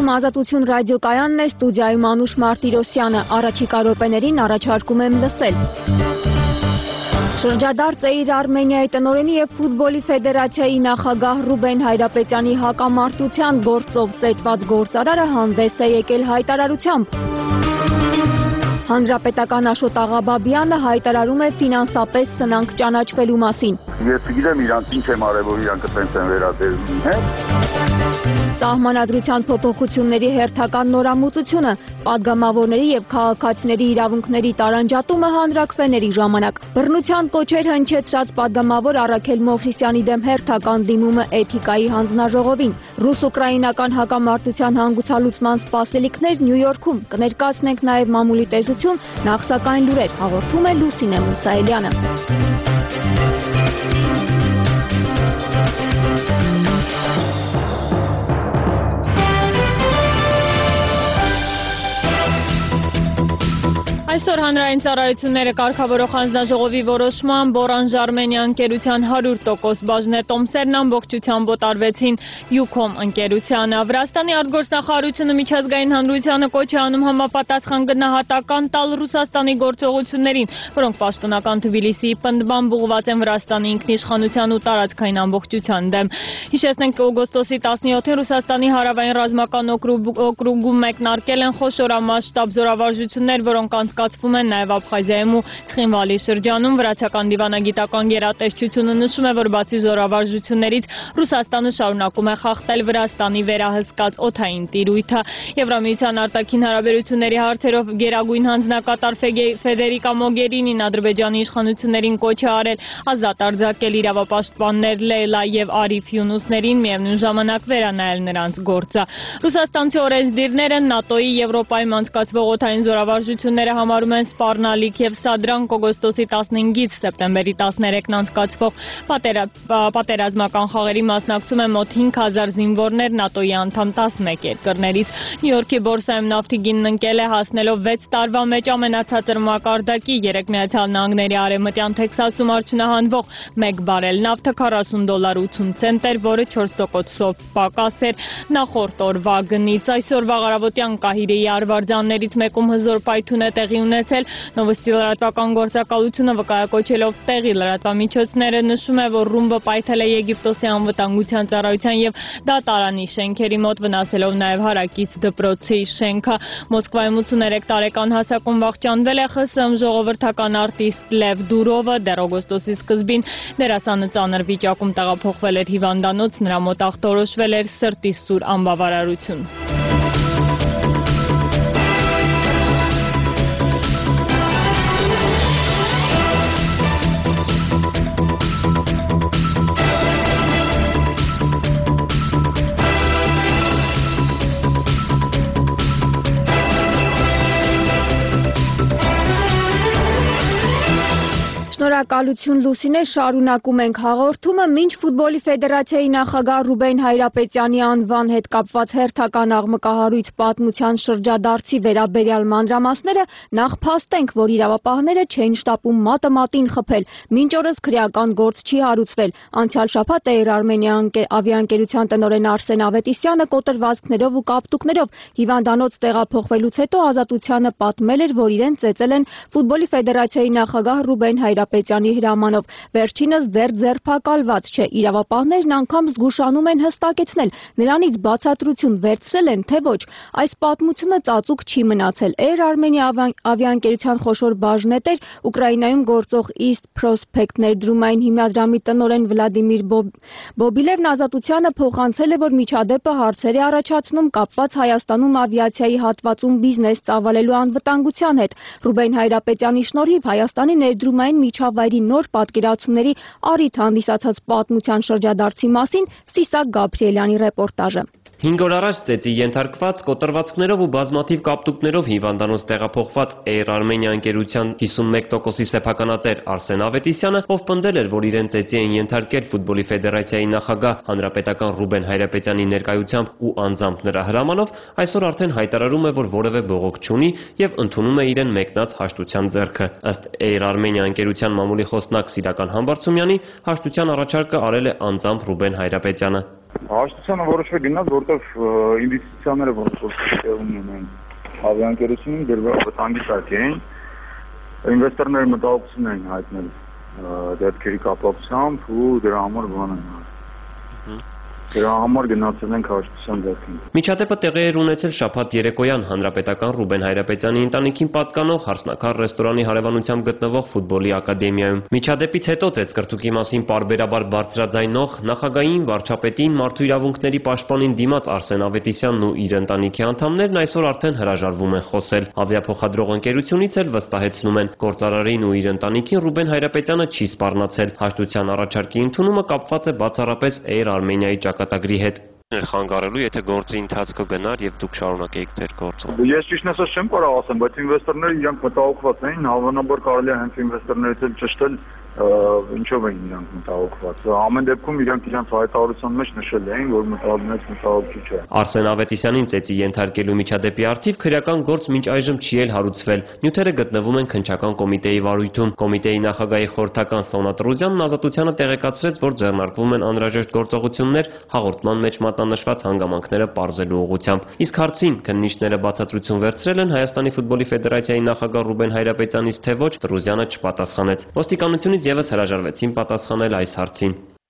Եթերում Ազատություն ռադիոկայանն է, ստուդիայում Անուշ Մարտիրոսյանը, առաջիկա րոպեներին առաջարկում եմ լսել։ Շրջադարձ Էիր Արմենիայի տնօրենի և ֆուտբոլի ֆեդերացիայի նախագահ Ռուբեն Հայրապետյանի հակամարտության գործով ծեծված գործարարը հանդես է եկել հայտարարությամբ։ Հանրապետական Աշոտ Աղաբաբյանը հայտարարում է ֆինանսապես սնանկ ճանաչվելու մասին։ Ես գիտեմ իրանք ինչ եմ արել, որ իրանք այդպես են վերաբերվում, հե՞։ Սահմանադրության փոփոխությունների հերթական նորամուծությունը, падգամավորների և քաղաքացիների իրավունքների տարանջատումը հանրաքվեների ժամանակ։ Բռնության կոչեր հնչեցրած падգամավոր Առաքել Մովսիսյանի դեմ հերթական դիմումը էթիկայի հանձնաժողովին։ Ռուս-ուկրաինական հակամարտության հանգուցալուծման սպասելիքներ Նյու Յորքում։ Կներկայացնենք նաև մամուլի տեսություն, նախ սակայն լուրեր, հաղորդում է Լուսինե Մուսայելյանը։ Այսօր հանրային ծառայությունները կարգավորող հանձնաժողովի որոշմամբ Օրանժ Արմենիա ընկերության 100% բաժնետոմսերն ամբողջությամբ օտարվեցին Յուքոմ ընկերությանը։ Վրաստանի արտգործնախարարությունը միջազգային հանրությանը կոչ է անում համապատասխան գնահատական տալ Ռուսաստանի գործողություններին, որոնք պաշտոնական Թբիլիսիի պնդմամբ ուղղված են Վրաստանի ինքնիշխանության ու տարածքային ամբողջության դեմ։ Հիշեցնենք, օգոստոսի 17-ին Ռուսաստանի հարավային ռազմական օկրուգում մեկնարկել են խոշորամասշտաբ զորավարժություններ, որոնք անցկացվում են նաև Աբխազիայում ու Ցխինվալի շրջանում։ Վրացական դիվանագիտական գերատեսչությունը նշում է, որ բացի զորավարժություններից Ռուսաստանը շարունակում է խախտել Վրաստանի վերահսկած օդային տիրույթը։ Եվրամիության արտաքին հարաբերությունների հարցերով գերագույն հանձնակատար Ֆեդերիկա Մոգերինին Ադրբեջանի իշխանություններին կոչ է արել ազատ արձակել իրավապաշտպաններ Լեյլա և Արիֆ Յունուսներին, միևնույն ժամանակ վերանայել նրանց գործը։ Ռուսաստանցի օրենսդիրները ՆԱՏՕ-ի Եվրոպայում անցկացվող օդային զորավարժությունները համարում են սպառնալիք և սադրանք օգոստոսի 15-ից սեպտեմբերի 13-ն անցկացվող պատերազմական խաղերի մասնակցում են մոտ 5000 զինվորներ ՆԱՏՕ-ի անդամ 11 երկրներից։ Նյու Յորքի բորսայում նավթի գինն ընկել է, հասնելով 6 տարվա մեջ ամենացածր մակարդակի։ Երեկ Միացյալ Նահանգների արևմտյան Թեքսասում արդյունահանվող 1 բարել նավթը $40.80 էր, որը 4%-ով պակաս էր նախորդ օրվա գնից։ Այսօրվա առավոտյան Կահիրեի արվարձաններից մեկում հզոր պայթյուն է տեղի ունեցել։ Նովոստի լրատվական գործակալությունը վկայակոչելով տեղի լրատվամիջոցները նշում է, որ ռումբը պայթել է Եգիպտոսի անվտանգության ծառայության և դատարանի շենքերի մոտ, վնասելով նաև հարակից դպրոցի շենքը։ Մոսկվայում 83 տարեկան հասակում վախճանվել է ԽՍՀՄ ժողովրդական արտիստ Լև Դուրովը։ Դեռ օգոստոսի սկզբին դերասանը ծանր վիճակում տեղափոխվել էր հիվանդանոց, նրա մոտ ախտորոշվել էր սրտի սուր անբավարարություն։ Շնորհակալություն Լուսինե, շարունակում ենք հաղորդումը։ Մինչ ֆուտբոլի ֆեդերացիայի նախագահ Ռուբեն Հայրապետյանի անվան հետ կապված հերթական աղմկահարույց պատմության շրջադարձի վերաբերյալ մանրամասները, նախ փաստենք, որ իրավապահները չեն շտապում մատը մատին խփել, մինչ օրս քրեական գործ չի հարուցվել։ Անցյալ շաբաթ Էիր Արմենիա ավիաընկերության տնօրեն Արսեն Ավետիսյանը կոտրվածքներով ու կապտուկներով հիվանդանոց տեղափոխվելուց հետո Ազատությանը պատմել էր, որ իրեն ծեծել են ֆուտբոլի ֆեդերացիայի նախագահ Ռուբեն Հայրապետյանի հրամանով։ Վերջինս դեռ ձերբակալված չէ։ Իրավապահներն անգամ զգուշանում են հստակեցնել, նրանից բացատրություն վերցրել են, թե ոչ։ Այս պատմությունը ծածուկ չի մնացել։ Էիր Արմենիա ավիաընկերության խոշոր բաժնետեր Ուկրաինայում գործող East Prospect ներդրումային հիմնադրամի տնօրեն Վլադիմիր Բոբիլևն Ազատությանը փոխանցել է, որ միջադեպը հարցեր է առաջացնում կապված Հայաստանում ավիացիայի հատվածում բիզնես ծավալելու անվտանգության հետ։ Ռուբեն Հայրապետյանի շնորհիվ Հայաստանի ներդրումային միջավայրի նոր պատկերացումների առիթ հանդիսացած պատմության շրջադարձի մասին Սիսակ Գաբրիելյանի ռեպորտաժը։ 5 օր առաջ ծեծի ենթարկված կոտրվածքներով ու բազմաթիվ կապտուկներով հիվանդանոց տեղափոխված Էիր Արմենիա ընկերության 51%-ի սեփականատեր Արսեն Ավետիսյանը, ով պնդել էր, որ իրեն ծեծի են ենթարկել ֆուտբոլի ֆեդերացիայի նախագահ հանրապետական Ռուբեն Հայրապետյանի ներկայությամբ ու անձամբ նրա հրամանով, այսօր արդեն հայտարարում է, որ որևէ բողոք չունի եւ ընդունում է իրեն մեկնած հաշտության ձեռքը։ Ըստ Էիր Արմենիա ընկերության մամուլի խոսնակ Սիրական Համբարձումյանի, հաշտության առաջարկը արել է անձամբ Ռուբեն Հայրապետյանը։ Հաշտությանը որոշվել գնաց, որտեղ ինվեստիցիաները որոշվել ունեն ավիաընկերությունում դեռ վտանգի տակ էին, ինվեստորները մտահոգություն էին հայտնել դեպքերի կապակցությամբ ու դրա համար բան են Դրա համար գնացել ենք հաշտության դեպքին։ Միջադեպը տեղի էր ունեցել շաբաթ երեկոյան հանրապետական Ռուբեն Հայրապետյանի ընտանիքին պատկանող Հարսնաքար ռեստորանի հարևանությամբ գտնվող ֆուտբոլի ակադեմիայում։ Միջադեպից հետո ծեծկրտուկի մասին պարբերաբար բարձրաձայնող նախագահային, վարչապետին, մարդու իրավունքների պաշտպանին դիմաց Արսեն Ավետիսյանն ու իր ընտանիքի անդամներն այսօր արդեն հրաժարվում են խոսել։ Ավիափոխադրող ընկերությունից էլ վստահեցնում են, գործարարին ու իր ընտանիքին Ռուբեն Հայրապետյանը չի սպառնացել։ Հաշտության առաջարկի ընդունումը կապված է բացառապես Air Armenia-ի ճակատագրի հետ։ Խանգարելու, եթե գործի ընթացքը գնար եւ դուք շարունակեիք ձեր գործը։ Ես ճիշտն ասած չեմ կարող ասեմ, բայց ինվեստորները իրանք մտահոգված էին, հավանաբար կարելի է հենց ինվեստորներից էլ ճշտել ինչով էին իրանք մտահոգված։ Ամեն դեպքում իրանք իրանք հայտարարության մեջ նշել էին, որ մտահոգի չէ։ Արսեն Ավետիսյանին ծեծի ենթարկելու միջադեպի առթիվ քրեական գործ մինչ այժմ չի էլ հարուցվել։ Նյութերը գտնվում են քննչական կոմիտեի վարույթում։ Կոմիտեի նախագահի խորհրդական Սոնա Տրուզյանն Ազատությանը տեղեկացրեց, որ ձեռնարկվում են անհրաժեշտ գործողություններ հաղորդման մեջ մատնանշված հանգամանքները պարզելու ուղղությամբ։ Իսկ հարցին քննիչները բացատրություն վերցրել են Հայաստանի ֆուտբոլի ֆեդերացիայի նախագահ Ռուբեն Հայրապետյանից, թե ոչ, Տրուզյանը չպատասխանեց։ Ոստիկանությունից եւս հրաժարվեցին պատասխանել այս հարցին։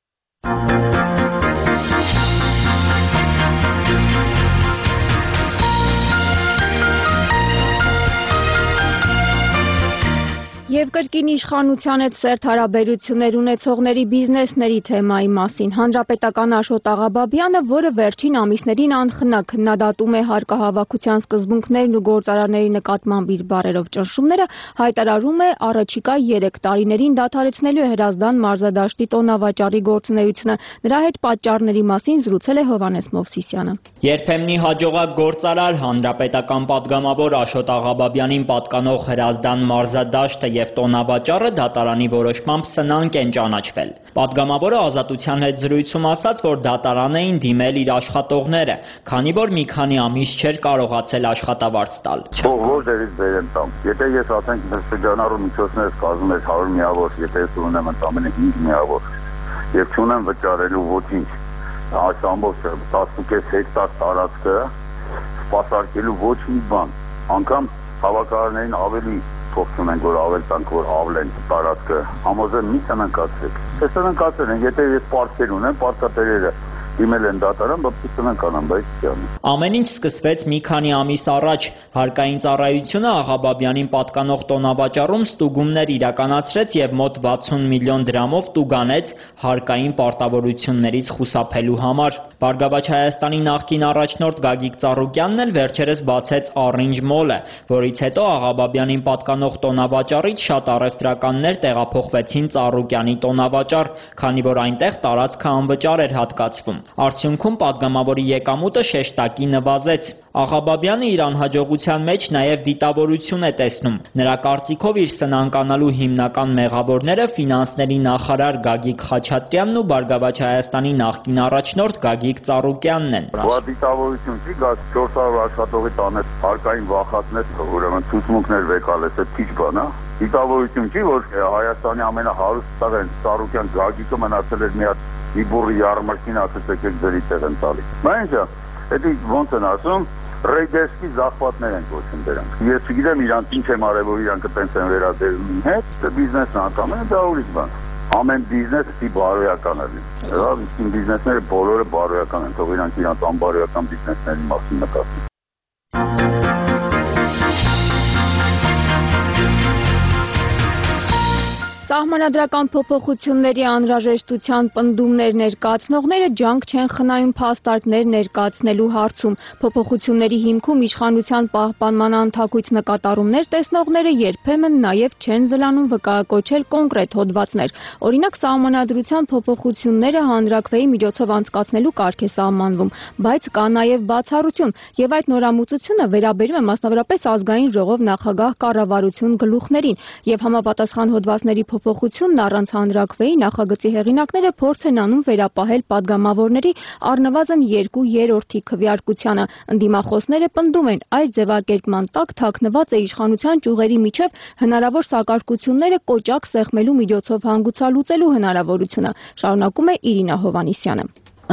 Եվ կրկին իշխանության հետ սերտ հարաբերություններ ունեցողների բիզնեսների թեմայի մասին հանրապետական Աշոտ Աղաբաբյանը, որը վերջին ամիսներին անխնա քննադատում է հարկահավաքության սկզբունքներն ու գործարարների նկատմամբ իր բառերով ճնշումները, հայտարարում է առաջիկա 3 տարիներին դադարեցնելու է Հրազդան մարզադաշտի տոնավաճառի գործունեությունը։ Նրա հետ պատճառների մասին զրուցել է Հովհաննես Մովսիսյանը։ Երբեմնի հաջողակ գործարար հանրապետական պատգամավոր Աշոտ Աղաբաբյանին պատկանող Հրազդան մարզադաշտը և տոնավաճառը դատարանի որոշմամբ սնանկ են ճանաչվել։ Պատգամավորը Ազատության հետ զրույցում ասաց, որ դատարան էին դիմել իր աշխատողները, քանի որ մի քանի ամիս չէր կարողացել աշխատավարձ տալ։ Որ դերից բերեմ տամ։ Եթե ես ասենք շրջանառու միջոցներս կազմում ես 100 միավոր, եթե ես ունեմ ընդամենը 5 միավոր եւ չունեմ վճարելու ոչինչ, այս ամբողջ 10.5 հեկտար տարածքը սպասարկելու ոչ մի բան, անգամ հավաքարարներին ավելի փոխում են, որ ավել տանք, որ ավլեն տարածքը, համոզեմ մի սնանկացրեք։ Ես սնանկացրել են, եթե ես պարտքեր ունեմ, պարտքատերերը դիմել են դատարան, բայց սնանկանան, բայց չան։ Ամեն ինչ սկսվեց մի քանի ամիս առաջ։ Հարկային ծառայությունը Աղաբաբյանին պատկանող տոնավաճառում ստուգումներ իրականացրեց եւ մոտ 60 միլիոն դրամով տուգանեց հարկային պարտավորություններից խուսափելու համար։ Բարգավաճ Հայաստանի նախկին առաջնորդ Գագիկ Ծառուկյանն էլ վերջերս բացեց Orange Mall-ը, որից հետո Աղաբաբյանին պատկանող տոնավաճառից շատ առևտրականներ տեղափոխվեցին Ծառուկյանի տոնավաճառ, քանի որ այնտեղ տարածքը անվճար էր հատկացվում։ Արդյունքում պատգամավորի եկամուտը շեշտակի նվազեց։ Աղաբաբյանը իր անհաջողության մեջ նաև դիտավորություն է տեսնում։ Նրա կարծիքով իր սնանկանալու հիմնական մեղավորները ֆինանսների նախարար Գագիկ Խաչատրյանն ու Բարգավաճ Հայաստանի նախկին առաջնորդ Գագիկ Ծառուկյանն են։ Դիտավորություն չի, գազ 400 աշխատողի տանեց հարկային վախածներ, ուրեմն ցուցմունքներ վեկալես, այդ քիչ բան է։ Դիտավորություն չի, որ Հայաստանի ամենահարուստ տղեն Ծառուկյան Գագիկը մնացել էր մի հատ մի բուրի ярմարքին ասեց եկեք ձերի տեղ են տալի։ Մայնջա, դա ոնց են ասում, ռեյդերսկի զախվածներ են կոչում դրանք։ Ես չգիտեմ իրանք ինչ եմ արել, որ իրանք տենց են վերադերում հետ, բիզնեսն անգամ է, դա ուրիշ բան։ Ամեն բիզնես պիտի բարոյական լինի։ Լավ, իսկ բիզնեսները բոլորը բարոյական են, թող իրանք իրանք անբարոյական բիզնեսների մասին նկատեն։ Սահմանադրական փոփոխությունների անհրաժեշտության պնդումներ ներկայացնողները ջանք չեն խնայում փաստարկներ ներկայացնելու հարցում։ Փոփոխությունների հիմքում իշխանության պահպանման անթակույց նկատառումներ տեսնողները երբեմն նաև չեն զլանում վկայակոչել կոնկրետ հոդվածներ։ Օրինակ, սահմանադրության փոփոխությունները հանրաքվեի միջոցով անցկացնելու կարգ է սահմանվում, բայց կա նաև բացառություն, եւ այդ նորամուծությունը վերաբերում է մասնավորապես ազգային ժողով նախագահ կառավարություն գլուխներին, եւ համապատասխան հոդվածների փոփոխությունն առանց հանրաքվեի նախագծի հեղինակները փորձ են անում վերապահել падգամավորների առնվազն 2/3 քվեարկությանը։ Ընդդիմախոսները պնդում են, այս ձևակերպման տակ թաքնված է իշխանության ճյուղերի միջև հնարավոր սակարկությունները կոճակ սեղմելու միջոցով հանգուցալուծելու հնարավորությունը, շարունակում է Իրինա Հովհաննիսյանը։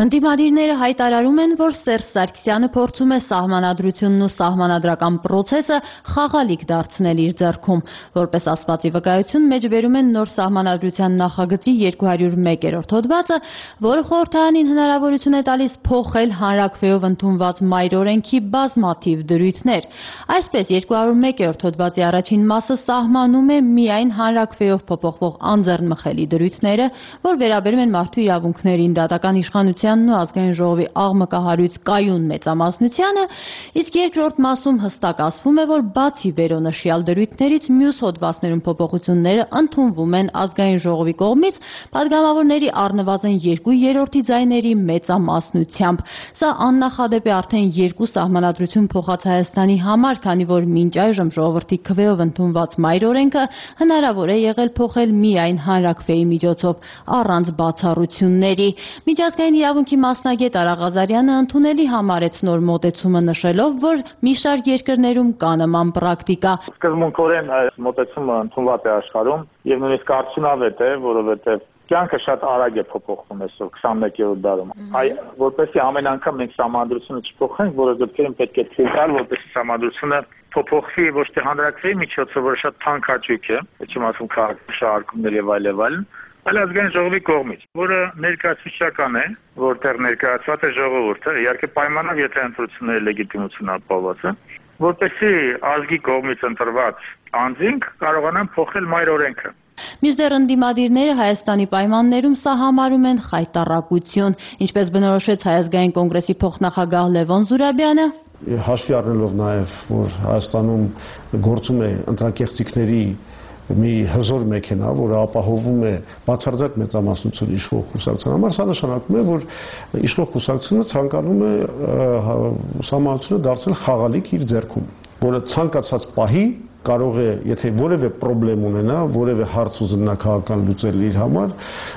Ընդդիմադիրները հայտարարում են, որ Սերժ Սարգսյանը փորձում է սահմանադրությունն ու սահմանադրական process-ը խաղալիք դարձնել իր ձեռքում։ Որպես ասվածի վկայություն մեջբերում են նոր սահմանադրության նախագծի 201-րդ հոդվածը, որը խորհրդարանին հնարավորություն է տալիս փոխել հանրաքվեով ընդունված մայր օրենքի բազմաթիվ դրույթներ։ Այսպես 201-րդ հոդվածի առաջին մասը սահմանում է միայն հանրաքվեով փոփոխվող անձեռնմխելի դրույթները, որ վերաբերում են մարդու իրավունքներին, դատական իշխանության ու ազգային ժողովի աղմկահարույց կայուն մեծամասնությանը, իսկ երկրորդ մասում հստակ ասվում է, որ բացի վերոնշյալ դրույթներից մյուս հոդվածներում փոփոխությունները ընդունվում են ազգային ժողովի կողմից падգամավորների առնվազն 2/3 ձայների մեծամասնությամբ։ Սա աննախադեպ է արդեն երկու սահմանադրություն փոխած Հայաստանի համար, քանի որ մինչ այժմ ժողովրդի քվեով ընդունված մայր օրենքը հնարավոր է եղել փոխել միայն հանրաքվեի միջոցով, առանց բացառությունների։ Միջազգային իրավունքի մասնագետ Արա Ղազարյանը ընդունելի համարեց նոր մոտեցումը, նշելով, որ մի շարք երկրներում կա նման պրակտիկա։ Սկզբունքորեն այս մոտեցումը ընդունված է աշխարհում եւ նույնիսկ արդյունավետ է, որովհետեւ կյանքը շատ արագ է փոփոխվում այսօր 21-րդ դարում։ Որպեսզի ամեն անգամ մենք սահմանադրությունը չփոխենք, որը դեպքերում պետք է թույլ տալ, որպեսզի սահմանադրությունը փոփոխվի ոչ թե հանրաքվեի միջոցով, որը շատ թանկ հաճույք է, չեմ ասում քաղաքաշարժումներ եւ այլն, այլ ազգային ժողովի կողմից, որը ներկայացուցչական է, որտեղ ներկայացված է ժողովուրդը, իհարկե պայմանով, եթե ընտրությունների լեգիտիմությունը ապահովված է, որպեսզի ազգի կողմից ընտրված անձինք կարողանան փոխել մայր օրենքը։ Մինչդեռ ընդդիմադիրները Հայաստանի պայմաններում սա համարում են խայտառակություն, ինչպես բնորոշեց Հայ ազգային կոնգրեսի փոխնախագահ Լևոն Զուրաբյանը։ Հաշվի առնելով նաև, որ Հայաստանում գործում է ընտրակեղծիքների մի հզոր մեքենա, որը ապահովում է բացարձակ մեծամասնություն իշխող կուսակցության համար, սա նշանակում է, որ իշխող կուսակցությունը ցանկանում է սահմանությունը դարձնել խաղալիք իր ձեռքում, որը ցանկացած պահի կարող է, եթե որևէ խնդրեմ ունենա, որևէ հարց ուզենա քաղաքական լուծել իր համար,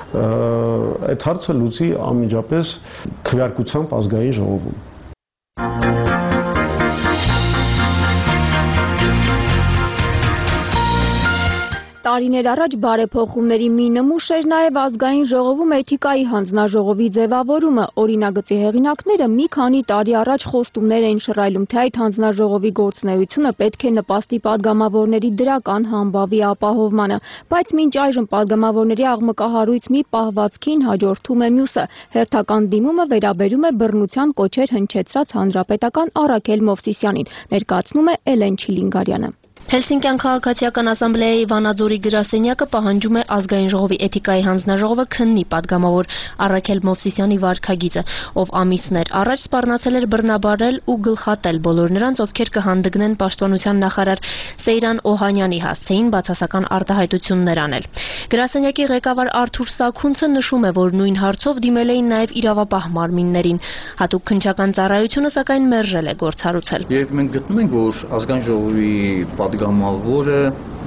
այդ հարցը լուծի անմիջապես քվեարկությամբ ազգային ժողովում։ Տարիներ առաջ բարեփոխումների մի նմուշ էր նաև ազգային ժողովում էթիկայի հանձնաժողովի ձևավորումը։ Օրինագծի հեղինակները մի քանի տարի առաջ խոստումներ էին շռայլում, թե այդ հանձնաժողովի գործունեությունը պետք է նպաստի падգամավորների դրական համբավի ապահովմանը, բայց մինչ այժմ падգամավորների աղմկահարույց մի պահվածքին հաջորդում է մյուսը։ Հերթական դիմումը վերաբերում է բռնության կոչեր հնչեցրած հանրապետական Առաքել Մովսիսյանին, ներկայացնում է Էլեն Չիլինգարյանը։ Հելսինկյան քաղաքացիական ասամբլեայի Վանաձորի գրասենյակը պահանջում է ազգային ժողովի էթիկայի հանձնաժողովը քննի падգամավոր Առաքել Մովսիսյանի վարքագիծը, ով ամիսներ առաջ սպառնացել էր բռնաբարել ու գլխատել բոլոր նրանց, ովքեր կհանդգնեն պաշտպանության նախարար Սեյրան Օհանյանի հասցեին բացասական արտահայտություններ անել։ Գրասենյակի ղեկավար Արթուր Սաքունցը նշում է, որ նույն հարցով դիմել էին նաև իրավապահ մարմիններին։ Հատուկ քննչական ծառայությունը սակայն մերժել է գործառույցել։ Եվ մենք գտնում ենք, որ ազգային ժողովի падգամավորը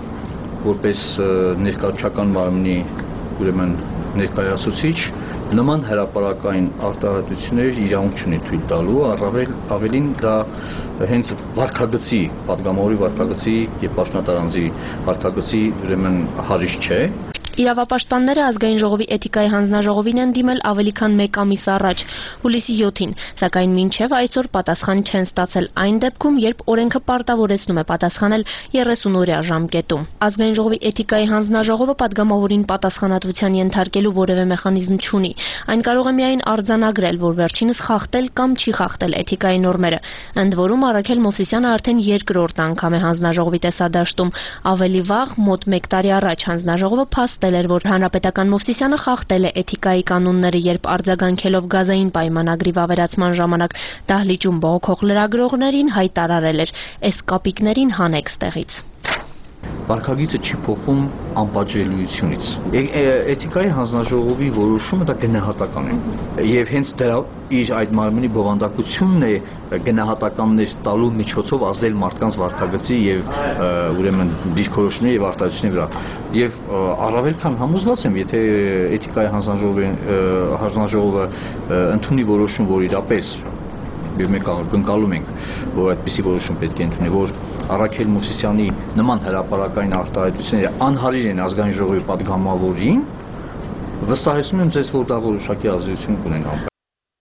որպես ներկայացուցչական մարմնի ուրեմն ներկայացուցիչ նման հրապարակային արտահայտություններ իրավունք չունի թույլ տալու, ավելին դա հենց վարքագծի, падգամավորի վարքագծի եւ պաշտոնատարանձի վարքագծի ուրեմն հարիչ չէ։ Իրավապաշտպանները ազգային ժողովի էթիկայի հանձնաժողովին են դիմել ավելի քան 1 ամիս առաջ, հուլիսի 7-ին, սակայն մինչև այսօր պատասխան չեն ստացել այն դեպքում, երբ օրենքը պարտավորեցնում է պատասխանել 30-օրյա ժամկետում։ Ազգային ժողովի էթիկայի հանձնաժողովը падգամավորին պատասխանատվության ենթարկելու որևէ մեխանիզմ չունի։ Այն կարող է միայն արձանագրել, որ վերջինս խախտել կամ չի խախտել էթիկայի նորմերը։ Ընդ որում Առաքել Մովսիսյանը արդեն երկրորդ անգամ է հանձնաժողովի տեսադաշտում։ Ավելի վաղ, մոտ 1 տարի առաջ հանձնաժողովը փաստել էր, որ հանրապետական Մովսիսյանը խախտել է էթիկայի կանոնները, երբ արձագանքելով գազային պայմանագրի վավերացման ժամանակ դահլիճում բողոքող լրագրողներին հայտարարել էր. «Էս կապիկներին հանեք ստեղից»։ Վարքագիծը չի փոխվում անպատժելիությունից։ Էթիկայի հանձնաժողովի որոշումը դա գնահատական է։ Եվ հենց դրա իր այդ մարմնի բովանդակությունն է գնահատականներ տալու միջոցով ազդել մարդկանց վարքագծի եւ ուրեմն դիրքորոշումների եւ արտահայտությունների վրա։ Եվ առավել քան համոզված եմ, եթե էթիկայի հանձնաժողովը ընդունի որոշում, որ իրապես եւ մենք ընկալում ենք, որ այդպիսի որոշում պետք է ընդունի, որ Առաքել Մովսիսյանի նման հրապարակային արտահայտությունները անհարիր են ազգային ժողովի падգամավորին, վստահեցնում եմ ձեզ, որ դա որոշակի ազդեցություն կունենա։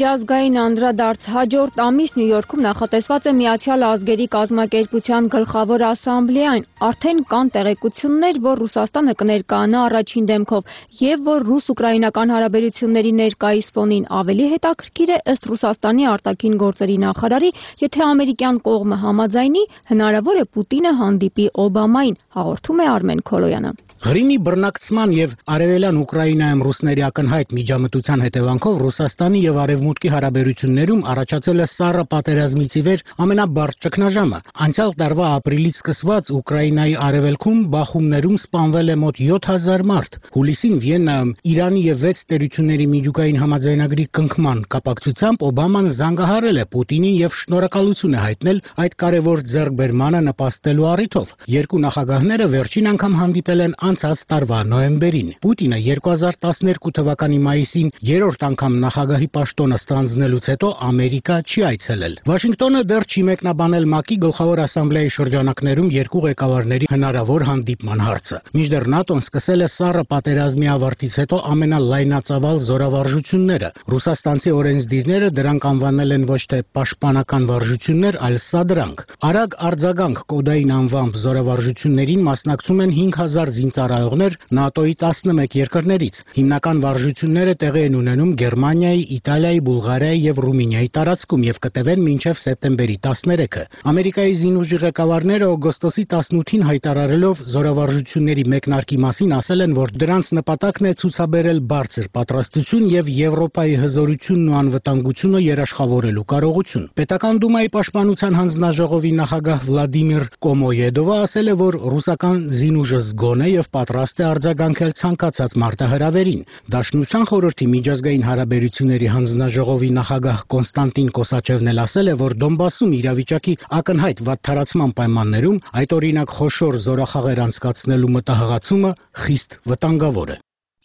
Միջազգային անդրադարձ հաջորդ ամիս Նյու Յորքում նախատեսված է Միացյալ Ազգերի կազմակերպության գլխավոր ասամբլեային։ Արդեն կան տեղեկություններ, որ Ռուսաստանը կներկայանա առաջին դեմքով եւ որ ռուս-ուկրաինական հարաբերությունների ներկայիս ֆոնին ավելի հետաքրքիր է ըստ Ռուսաստանի արտաքին գործերի նախարարի, եթե ամերիկյան կողմը համաձայնի, հնարավոր է Պուտինը հանդիպի Օբամային, հաղորդում է Արմեն Քոլոյանը։ Ղրիմի բռնակցման եւ արևելյան Ուկրաինայում ռուսների ակնհայտ միջամտության հետևանքով Ռուսաստանի եւ Արևմուտքի հարաբերություններում առաջացել է սառը պատերազմից ի վեր ամենաբարդ ճգնաժամը։ Անցյալ տարվա ապրիլից սկսված Ուկրաինայի արևելքում բախումներում սպանվել է մոտ 7000 մարդ։ Հուլիսին Վիեննայում Իրանի եւ 6 տերությունների միջուկային համաձայնագրի կնքման կապակցությամբ Օբաման զանգահարել է Պուտինին եւ շնորհակալություն է հայտնել այդ կարևոր ձեռքբերմանը նպաստելու առիթով։ Երկու նախագահները վերջին անգամ հանդիպել են անցած տարվա նոյեմբերին։ Պուտինը 2012 թվականի մայիսին երրորդ անգամ նախագահի պաշտոնը ստանձնելուց հետո Ամերիկա չի այցելել։ Վաշինգտոնը դեռ չի մեկնաբանել ՄԱԿ-ի գլխավոր ասամբլեայի շրջանակներում երկու ղեկավարների հնարավոր հանդիպման հարցը։ Մինչդեռ ՆԱՏՕ-ն սկսել է սառը պատերազմի ավարտից հետո ամենալայնածավալ զորավարժությունները։ Ռուսաստանցի օրենսդիրները դրանք անվանել են ոչ թե պաշտպանական վարժություններ, այլ սադրանք։ Արագ արձագանք կոդային անվամբ զորավարժություններին մասնակցում են 5000 զինծառայողներ ՆԱՏՕ-ի 11 երկրներից։ Հիմնական վարժությունները տեղի են ունենում Գերմանիայի, Իտալիայի, Բուլղարիայի եւ Ռումինիայի տարածքում եւ կտևեն մինչեւ սեպտեմբերի 13-ը։ Ամերիկայի զինուժի ղեկավարները օգոստոսի 18-ին հայտարարելով զորավարժությունների մեկնարկի մասին ասել են, որ դրանց նպատակն է ցուցաբերել բարձր պատրաստություն եւ Եվրոպայի հզորությունն ու անվտանգությունը երաշխավորելու կարողություն։ Պետական դումայի պաշտպանության հանձնաժողովի նախագահ Վլադիմիր Կոմոյեդովը ասել է, որ ռուսական զինուժը զգոն է եւ պատրաստ է արձագանքել ցանկացած մարտահրավերին։ Դաշնության խորհրդի միջազգային հարաբերությունների հանձնաժողովի նախագահ Կոնստանտին Կոսաչևն էլ ասել է, որ Դոնբասում իրավիճակի ակնհայտ վատթարացման պայմաններում այդ օրինակ խոշոր զորախաղեր անցկացնելու մտահղացումը խիստ վտանգավոր է։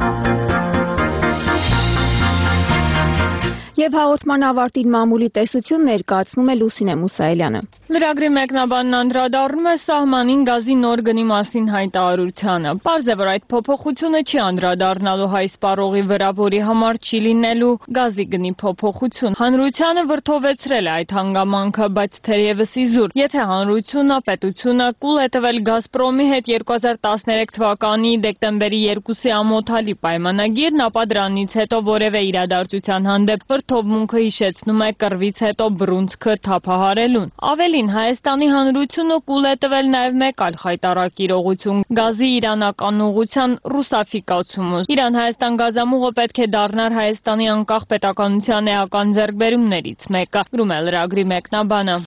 Եվ հաղորդման ավարտին մամուլի տեսություն ներկայացնում է Լուսինե Մուսայելյանը։ Լրագրի մեկնաբանն անդրադառնում է սահմանին գազի նոր գնի մասին հայտարարությանը։ Պարզ է, որ այդ փոփոխությունը չի անդրադառնալու հայ սպառողի վրա, որի համար չի լինելու գազի գնի փոփոխություն։ Հանրությանը վրդովեցրել է այդ հանգամանքը, բայց թերևս իզուր, եթե հանրությունը, պետությունը կուլ է տվել Գազպրոմի հետ 2013 թվականի դեկտեմբերի 2-ի ամոթալի պայմանագիրն, ապա դրանից հետո որևէ իրադարձության հանդեպ վրդովմունքը հիշեցնում է կռվից հետո բռունցքը թափահարելուն։ Ավելին, Հայաստանի հանրությունը կուլ է տվել նաև մեկ այլ խայտառակիրողություն՝ գազի իրանական ուղղության ռուսաֆիկացումը։ Իրան-Հայաստան գազամուղը պետք է դառնար Հայաստանի անկախ պետականության էական ձեռքբերումներից մեկը, գրում է լրագրի մեկնաբանը։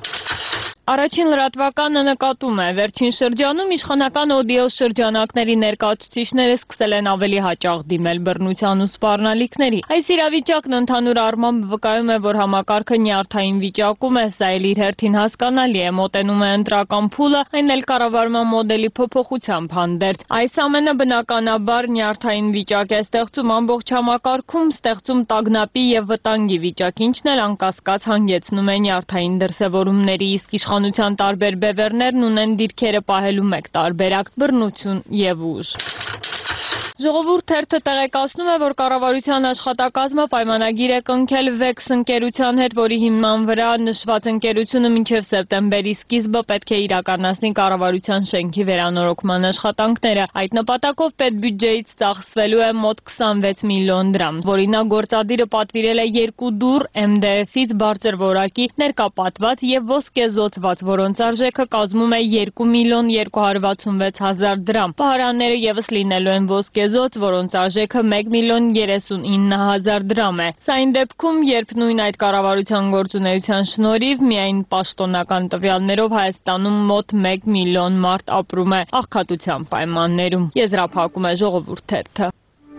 Առաջին լրատվականը նկատում է, վերջին շրջանում իշխանական օդիո շրջանակների ներկայացուցիչները սկսել են ավելի հաճախ դիմել բռնության ու սպառնալիքների։ Այս իրավիճակն ընդհանուր առմամբ վկայում է, որ համակարգը նյարդային վիճակում է, սա էլ իր հերթին հասկանալի է, մոտենում է ընտրական փուլը, այն էլ կառավարման մոդելի փոփոխությամբ հանդերձ։ Այս ամենը բնականաբար նյարդային վիճակ է ստեղծում ամբողջ համակարգում, ստեղծում տագնապի եւ վտանգի վիճակ, ինչն էլ անկասկած հանգեցնում է նյարդային դրսևորումների, իսկ իշխանության տարբեր բևեռներն ունեն դիրքերը պահելու մեկ տարբերակ՝ բռնություն եւ ուժ։ Ժողովուրդ թերթը տեղեկացնում է, որ կառավարության աշխատակազմը պայմանագիր է կնքել Vex ընկերության հետ, որի հիման վրա նշված ընկերությունը մինչև սեպտեմբերի սկիզբը պետք է իրականացնի կառավարության շենքի վերանորոգման աշխատանքները։ Այդ նպատակով պետբյուջեից ծախսվելու է մոտ 26 միլիոն դրամ, որի նա գործադիրը պատվիրել է 2 դուռ MDF-ից բարձր որակի ներկապատված եւ ոսկեզօծված, որոնց արժեքը կազմում է 2 միլիոն 266 հազար դրամ։ Պահարանները եւս լինելու են ոսկե որոնց արժեքը 1 միլիոն 39 հազար դրամ է։ Սա այն դեպքում, երբ նույն այդ կառավարության գործունեության շնորհիվ միայն պաշտոնական տվյալներով Հայաստանում մոտ 1 միլիոն մարդ ապրում է աղքատության պայմաններում, եզրափակում է Ժողովուրդ թերթը։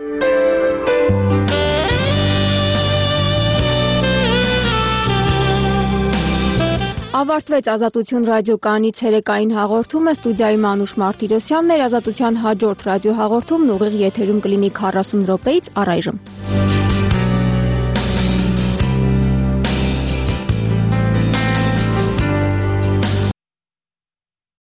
Ավարտվեց Ազատություն ռադիոկայանի ցերեկային հաղորդումը, ստուդիայում Անուշ Մարտիրոսյանն էր, Ազատության հաջորդ ռադիոհաղորդումն ուղիղ եթերում կլինի 40 րոպեից առայժմ։